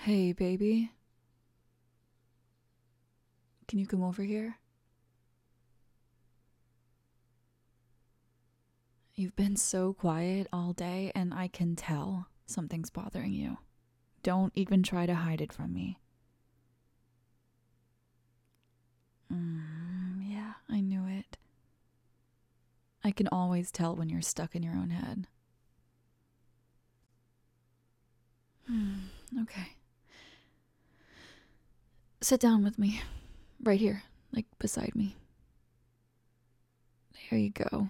Hey, baby. Can you come over here? You've been so quiet all day, and I can tell something's bothering you. Don't even try to hide it from me. Yeah, I knew it. I can always tell when you're stuck in your own head. Okay. Sit down with me. Right here, like beside me. There you go.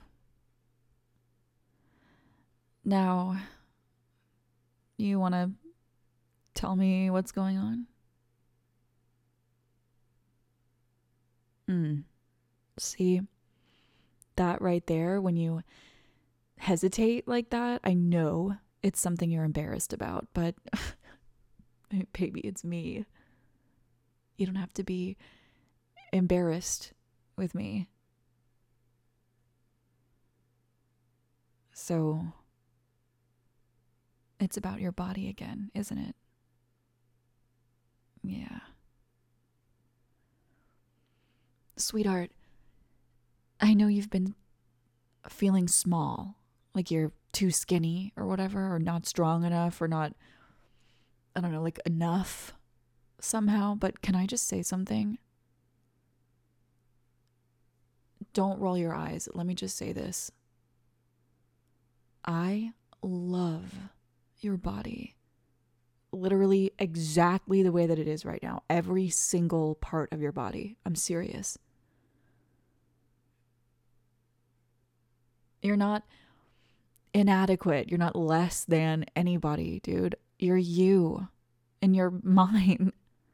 Now, you want to tell me what's going on? See, that right there, when you hesitate like that, I know it's something you're embarrassed about, but baby, it's me. You don't have to be embarrassed with me. So, it's about your body again, isn't it? Yeah. Sweetheart, I know you've been feeling small, like you're too skinny or whatever, or not strong enough, or not, I don't know, like enough somehow. But can I just say something? Don't roll your eyes. Let me just say this. I love your body. Literally exactly the way that it is right now. Every single part of your body. I'm serious. You're not inadequate. You're not less than anybody, dude. You're you. And you're mine.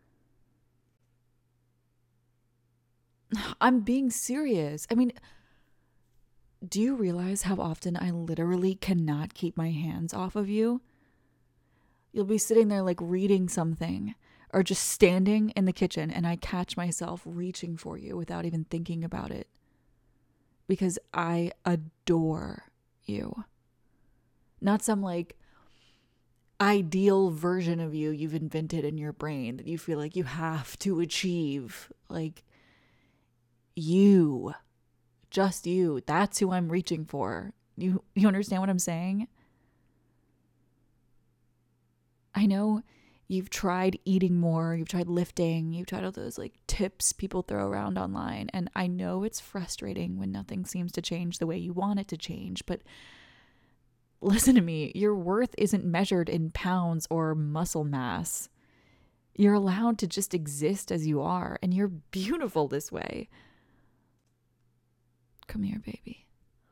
I'm being serious. I mean, do you realize how often I literally cannot keep my hands off of you? You'll be sitting there like reading something or just standing in the kitchen, and I catch myself reaching for you without even thinking about it. Because I adore you. Not some like ideal version of you you've invented in your brain that you feel like you have to achieve. Like you, just you. That's who I'm reaching for. You understand what I'm saying? I know you've tried eating more, you've tried lifting, you've tried all those like tips people throw around online, and I know it's frustrating when nothing seems to change the way you want it to change, but listen to me, your worth isn't measured in pounds or muscle mass. You're allowed to just exist as you are, and you're beautiful this way. Come here, baby.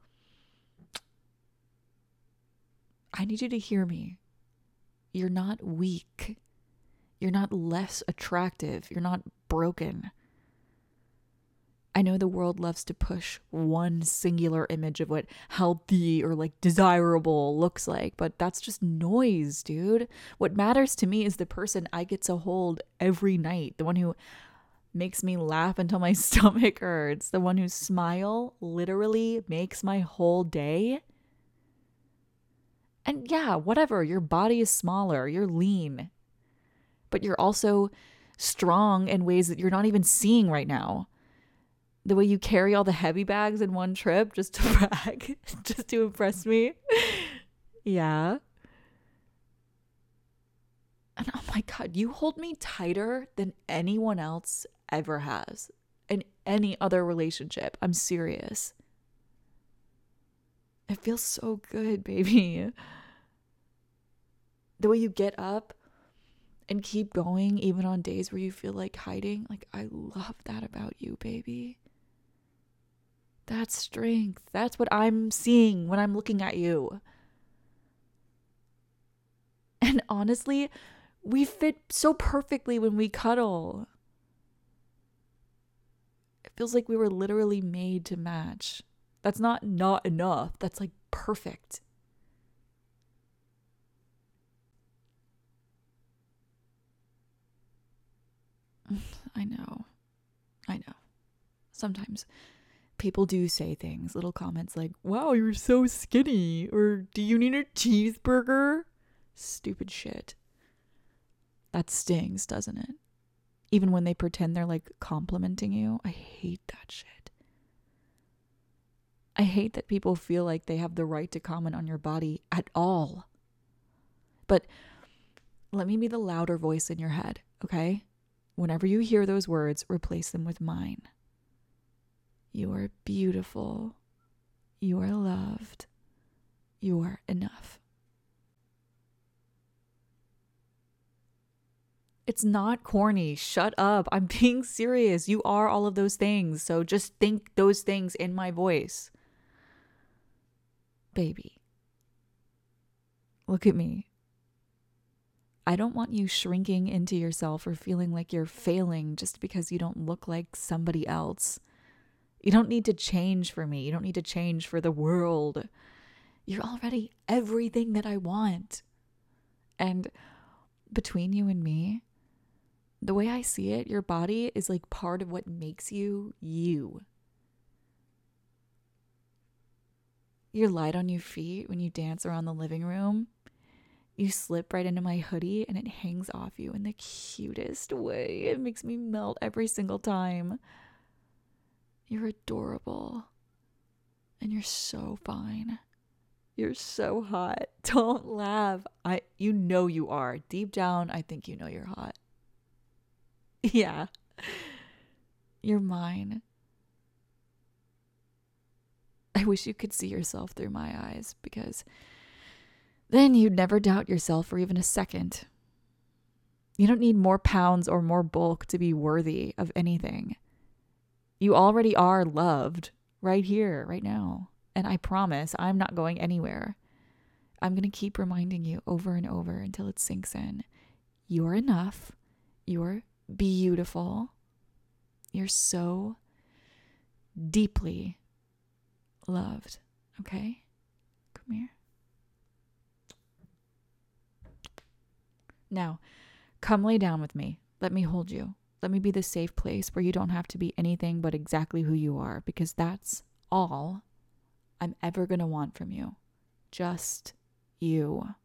I need you to hear me. You're not weak. You're not less attractive. You're not broken. I know the world loves to push one singular image of what healthy or like desirable looks like, but that's just noise, dude. What matters to me is the person I get to hold every night, the one who makes me laugh until my stomach hurts, the one whose smile literally makes my whole day. And yeah, whatever, your body is smaller, you're lean, but you're also strong in ways that you're not even seeing right now. The way you carry all the heavy bags in one trip just to brag, just to impress me. Yeah. And oh my God, you hold me tighter than anyone else ever has in any other relationship. I'm serious. It feels so good, baby. The way you get up and keep going even on days where you feel like hiding. Like, I love that about you, baby. That's strength. That's what I'm seeing when I'm looking at you. And honestly, we fit so perfectly when we cuddle. It feels like we were literally made to match. That's not enough. That's like perfect. I know. I know. Sometimes people do say things, little comments like, wow, you're so skinny, or do you need a cheeseburger? Stupid shit. That stings, doesn't it? Even when they pretend they're like complimenting you. I hate that shit. I hate that people feel like they have the right to comment on your body at all. But let me be the louder voice in your head, okay? Whenever you hear those words, replace them with mine. You are beautiful. You are loved. You are enough. It's not corny. Shut up. I'm being serious. You are all of those things. So just think those things in my voice. Baby, look at me. I don't want you shrinking into yourself or feeling like you're failing just because you don't look like somebody else. You don't need to change for me. You don't need to change for the world. You're already everything that I want. And between you and me, the way I see it, your body is like part of what makes you you. You're light on your feet when you dance around the living room. You slip right into my hoodie and it hangs off you in the cutest way. It makes me melt every single time. You're adorable. And you're so fine. You're so hot. Don't laugh. You know you are. Deep down, I think you know you're hot. Yeah. You're mine. I wish you could see yourself through my eyes, because then you'd never doubt yourself for even a second. You don't need more pounds or more bulk to be worthy of anything. You already are loved right here, right now. And I promise I'm not going anywhere. I'm going to keep reminding you over and over until it sinks in. You're enough. You're beautiful. You're so deeply loved. Okay? Come here. Now, come lay down with me. Let me hold you. Let me be the safe place where you don't have to be anything but exactly who you are, because that's all I'm ever going to want from you. Just you.